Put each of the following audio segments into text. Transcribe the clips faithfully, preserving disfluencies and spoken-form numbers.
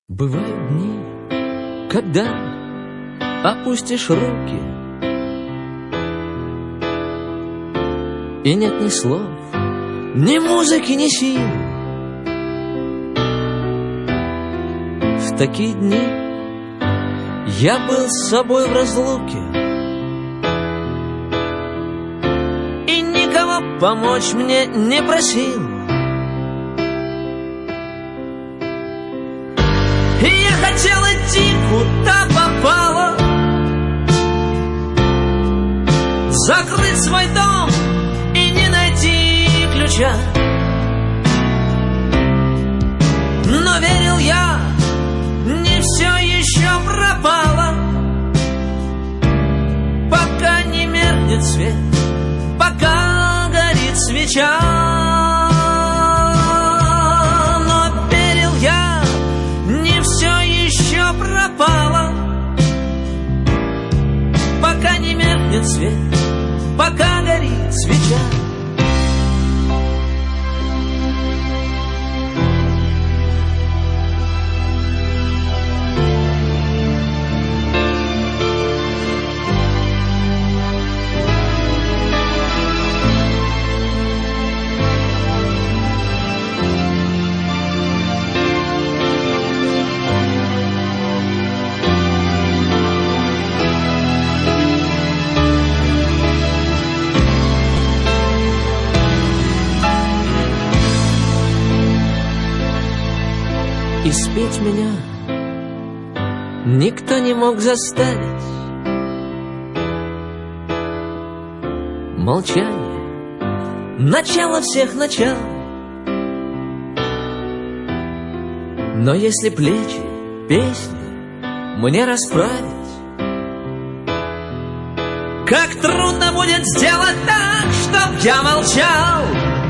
Бывают дни, когда опустишь руки, и нет ни слов, ни музыки, ни сил. В такие дни я был с собой в разлуке, и никого помочь мне не просил. И я хотел идти, куда попало, закрыть свой дом и не найти ключа. Но верил я, не все еще пропало, пока не меркнет свет, пока горит свеча. Но верил я, не все еще пропало, пока не меркнет свет, пока горит свеча. И спеть меня никто не мог заставить. Молчание — начало всех начал. Но если плечи песни мне расправить, как трудно будет сделать так, чтоб я молчал.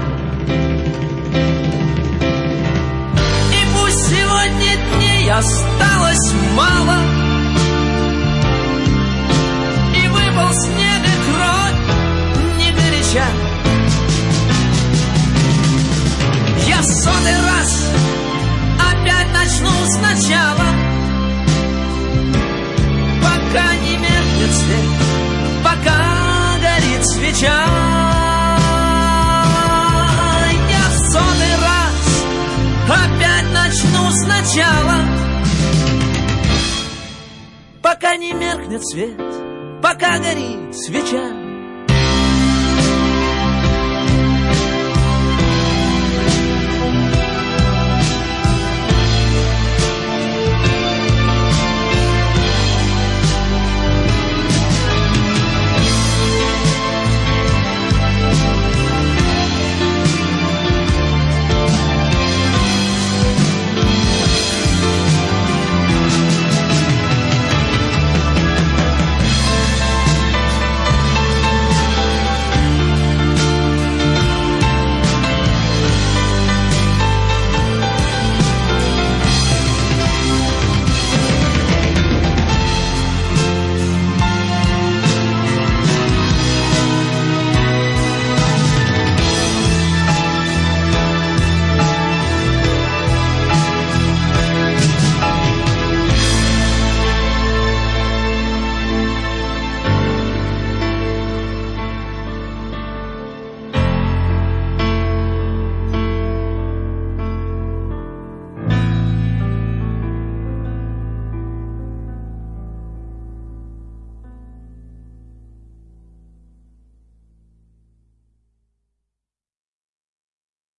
Сегодня дней осталось мало, и выпал снег и кровь не горяча. Я в сотый раз опять начну сначала, пока не меркнет свет, пока горит свеча. Я в сотый раз опять начну сначала, пока не меркнет свет, пока горит свеча.